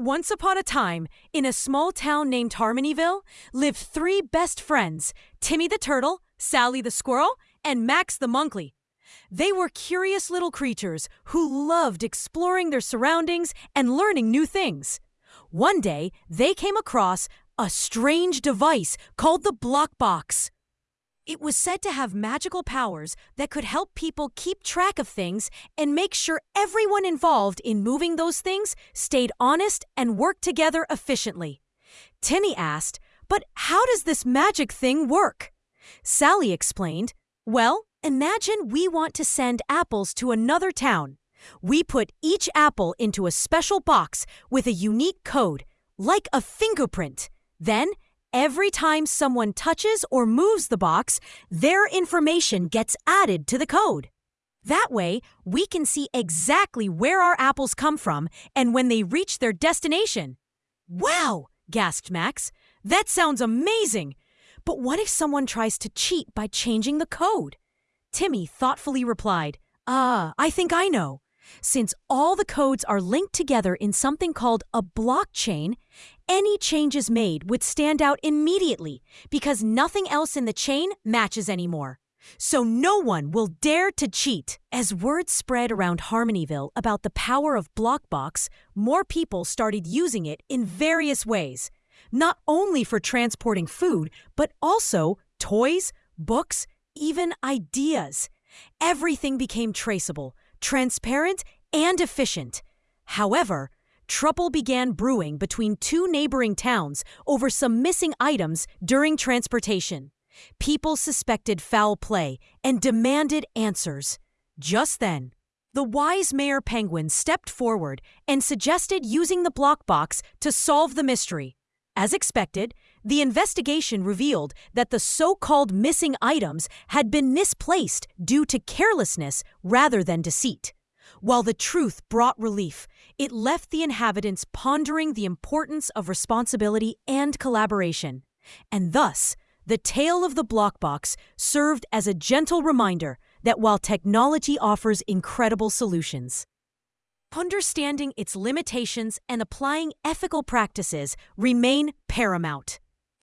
Once upon a time, in a small town named Harmonyville, lived three best friends, Timmy the Turtle, Sally the Squirrel, and Max the Monkey. They were curious little creatures who loved exploring their surroundings and learning new things. One day, they came across a strange device called the Blockbox. It was said to have magical powers that could help people keep track of things and make sure everyone involved in moving those things stayed honest and worked together efficiently. Timmy asked, "But how does this magic thing work?" Sally explained, "Well, imagine we want to send apples to another town. We put each apple into a special box with a unique code, like a fingerprint. Then, every time someone touches or moves the box, their information gets added to the code. That way, we can see exactly where our apples come from and when they reach their destination." "Wow!" gasped Max. "That sounds amazing! But what if someone tries to cheat by changing the code?" Timmy thoughtfully replied, I think I know. Since all the codes are linked together in something called a blockchain, any changes made would stand out immediately because nothing else in the chain matches anymore. So no one will dare to cheat." As word spread around Harmonyville about the power of Blockbox, more people started using it in various ways. Not only for transporting food, but also toys, books, even ideas. Everything became traceable, transparent, and efficient. However, trouble began brewing between two neighboring towns over some missing items during transportation. People suspected foul play and demanded answers. Just then, the wise Mayor Penguin stepped forward and suggested using the Blockbox to solve the mystery. As expected, the investigation revealed that the so-called missing items had been misplaced due to carelessness rather than deceit. While the truth brought relief, it left the inhabitants pondering the importance of responsibility and collaboration. And thus, the tale of the Blockbox served as a gentle reminder that while technology offers incredible solutions, understanding its limitations and applying ethical practices remain paramount.